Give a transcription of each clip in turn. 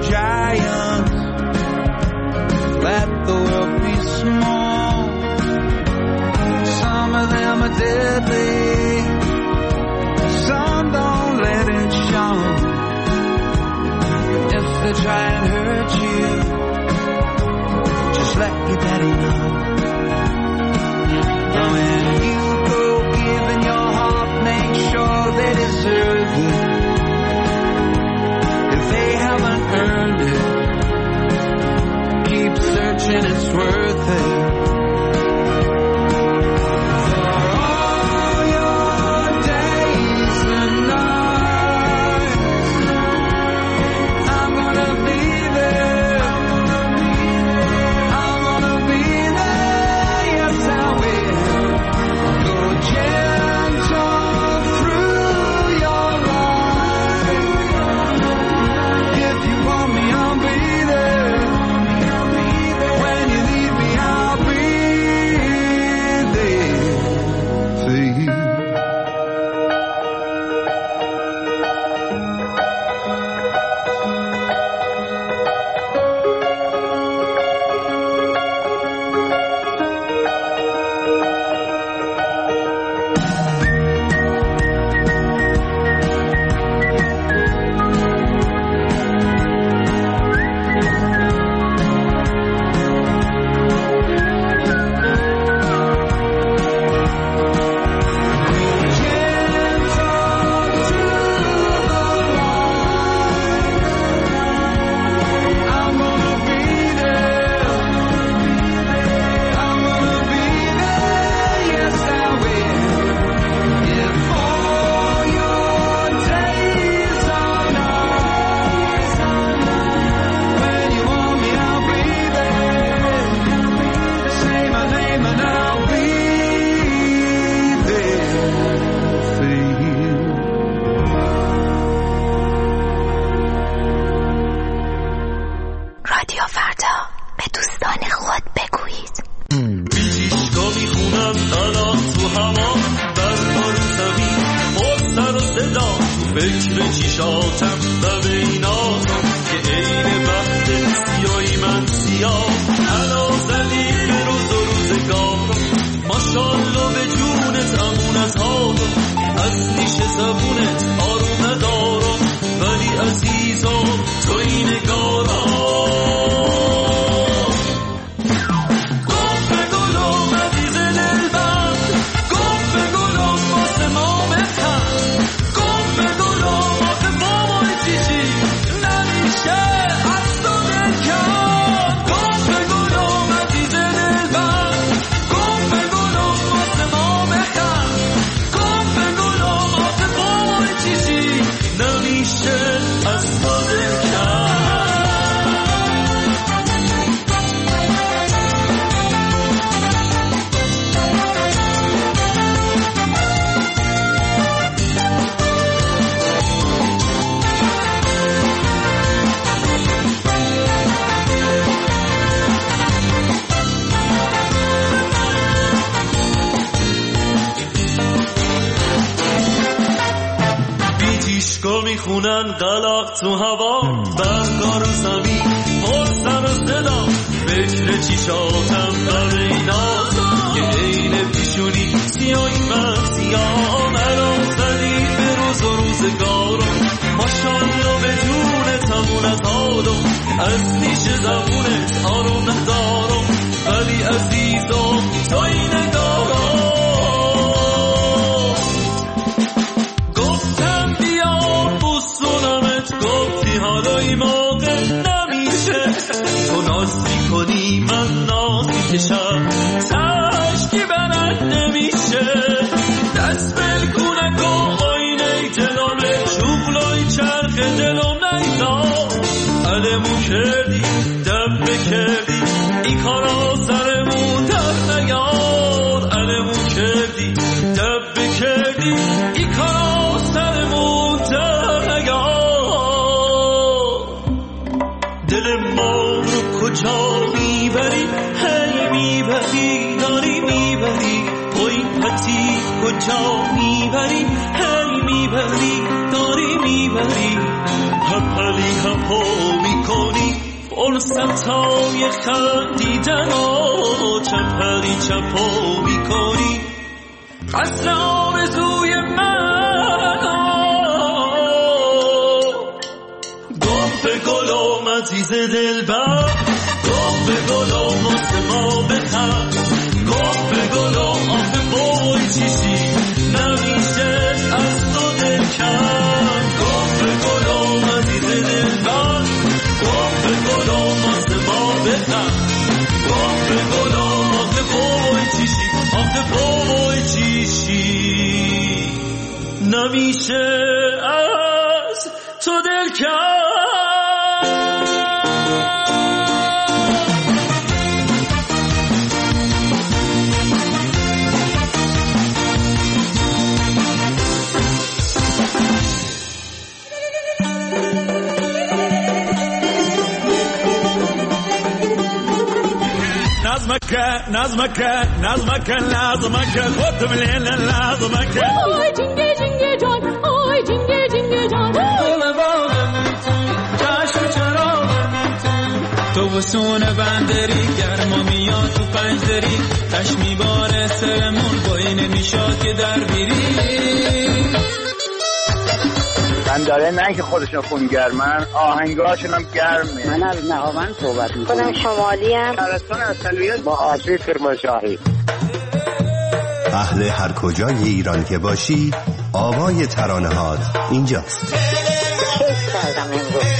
giants. Let the world be small. Some of them are deadly. Some don't let it show. If they try and hurt you, just let your daddy know. And when you go giving your heart, make sure they deserve it. If they haven't earned it, keep searching, it's worth it. میخونن قلق تو هوا برگار و زمین پر سر و صدا فکر چیشاتم در ایناز که عین پیشونی سیاهی من سیاه مرا زدی به روز و روزگارم ماشالله به جون تمونت آدم از نیش زبونت آروم ندارم ولی عزیزم تو این نگارم حالای موقع نمیشه تو ناز میکنی من ناز میکشم تشکی برد نمیشه دست بلگونه کن آینه جلوه شغلای چرخ دلم نیدا علمو کردی دبه کردی این کارا سرمون در نیار علمو کردی دبه کردی این کارا سرمون در نیار دل ما رو کجا میبری هی میبری داری میبری پای پتی کجا میبری هی میبری داری میبری هپلی هپو میکن فرصتای خندیدن و چپری چپا میکنی قصر آرزوی من گم به گلم عزیز دلبر گم به گلم واسه ما بخند گم به گلم آخه بای چیشی نمیشه از تو دل کن گم به گلم عزیز دلبر گم به گلم واسه ما بخند گم به گلم آخه بای چیشی آخه بای چیشی نمیشه از تو دل کن نظمك خد من هنا نظمك آی جنگه جنگه جان آی جنگه جنگه جان جشن چرا تو وسون بندری گرما میاد تو پنجدری تش میباره سرمون با این نمیشاد که در بیری بنداره نه که خودشون خونگرمن آهنگاشون هم گرمه. من از نهاوند صحبت میکنم. خودم شمالی ام. ترستان اصلیت با آسی کرمانشاهی. اهل هر کجای ایران که باشی آوای ترانه‌هات اینجاست. کیف کردم امروز.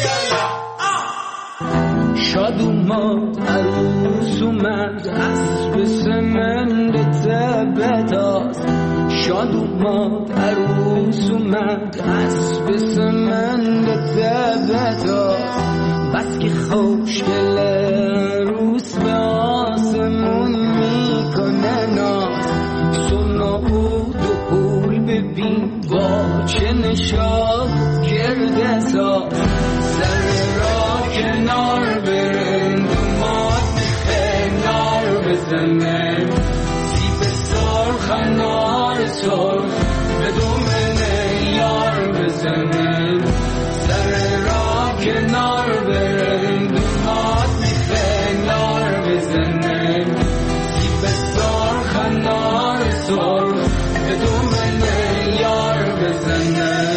شاد اومد عروس اومد اسب سمند تبتاست شاد اومد عروس اومد اسب سمند تبتاست بس که خوشگل عروس به آسمون میکنه ناز سونا بود و پول ببین با چه نشاد کرده ساز سر را کنار برند اومد کنار بزنه سیب سرخ انار سرخ به دومنه یار بزنه سر را کنار برند اومد کنار بزنه سیب سرخ انار سرخ به دومنه یار بزنه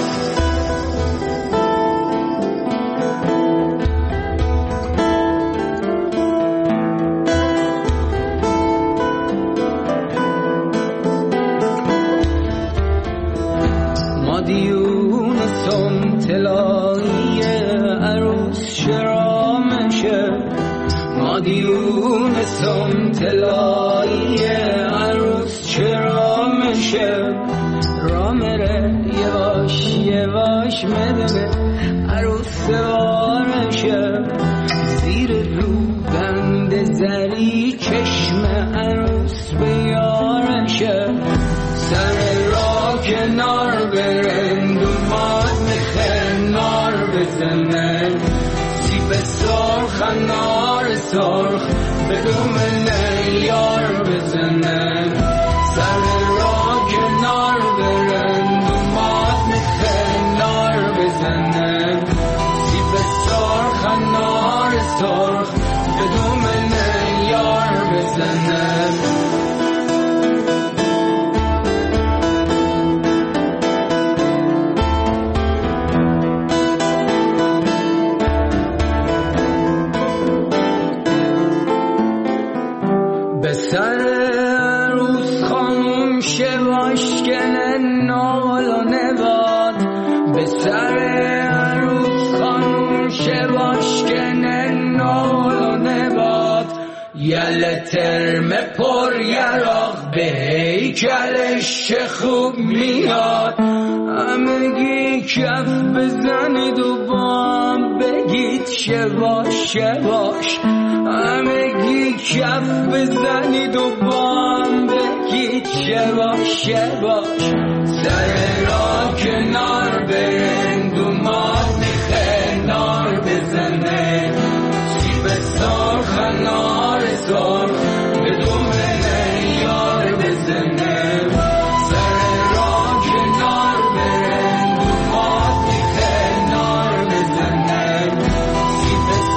مادیون سمتلایی عروس شرامشه مادیون سمتلایی عروس شرامشه رامره یواش یواش مدنه عروس سوارشه زیر رو بند زری چشم عروس بیارشه سر را کنار برند اومد میخنار بزنه سیب سرخ انار سرخ به دومنه یار بزنه سر را کنار برند اومد میخنار بزنه سیب سرخ انار سرخ به دومنه یار بزنه سر عروس خانوم شواشکنه نال و نباد به سر عروس خانوم شواشکنه نال و نباد یل ترم پر یراق به هیکلش چه خوب میاد همگی کف بزنید و با هم بگید شواش شواش همگی کف بزنید و با هم بگید شواش شواش سر را کنار برند اومد میخنار بزنه سیب سرخ انار سرخ به دومنه یار بزنه سر را کنار برند اومد میخنار بزنه سیب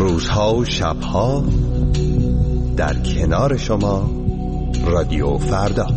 روزها و شبها در کنار شما رادیو فردا.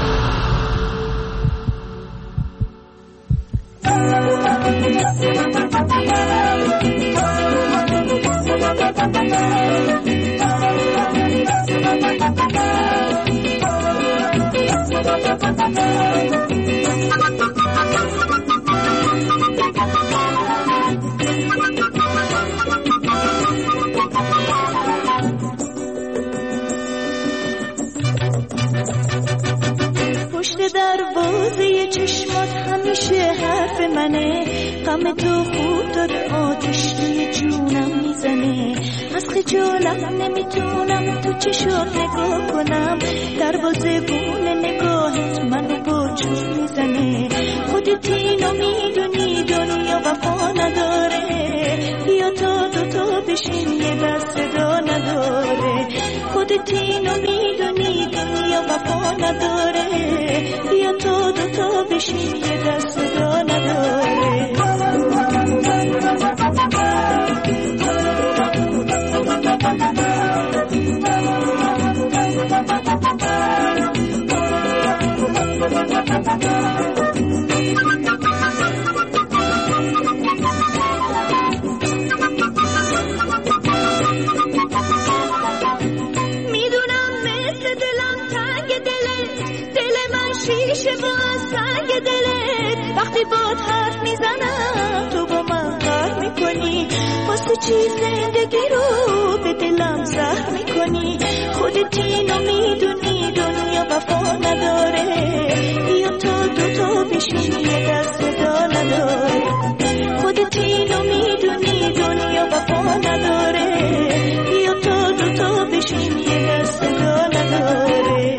دروازه چشمات همیشه حرف منه، غم تو خود داره آتش توی جونم میزنه، از خجالت نمیتونم تو چشات نگاه کنم، دروازه بون نگاهت منو با چون میزنه، خودت اینو میدونی دنیا وفا نداره، بیا تا دوتا بشین یه دست صدا نداره، خودت اینو میدونی دنیا وفا نداره، بیا تا دوتا بشین یه دست صدا نداره. باد حرف میزنم تو با من غر میکنی، واسه چی زندگی رو به دلم زهر میکنی، خودت اینو میدونی دنیا وفا نداره، بیا تا دوتا بشین یه دست صدا نداره، خودت اینو میدونی دنیا وفا نداره، بیا تا دوتا بشین یه دست صدا نداره.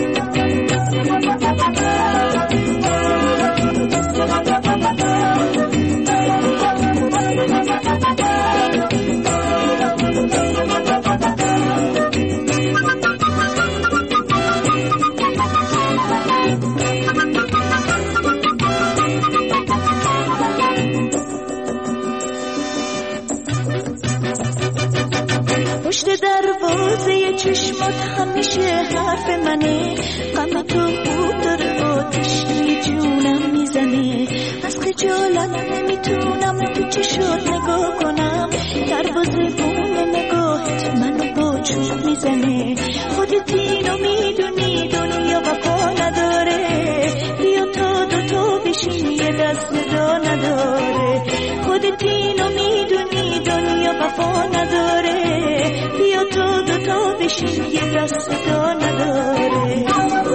پشت دروازه چشمات همیشه حرف منه، غم تو بود داره آتش توی جونم میزنه، از خجالت نمیتونم تو چشات نگاه کنم، دروازه بون نگاهت منو با چون میزنه، خودت اینو میدونی دنیا وفا نداره، بیا تا دوتا بشین یه دست صدا نداره، خودت اینو میدونی دنیا وفا نداره، بیا تا دوتا بشین یه دست صدا نداره.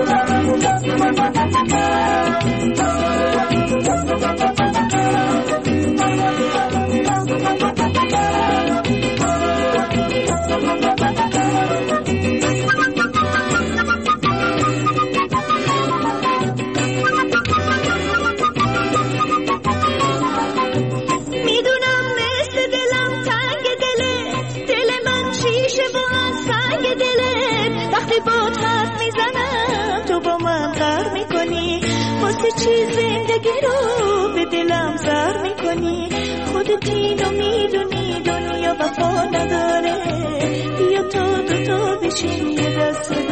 باد حرف میزنم تو با من غر میکنی، واسه چی زندگی رو به دلم زهر میکنی، خودت اینو میدونی دنیا وفا نداره، بیا تا دوتا بشین یه دست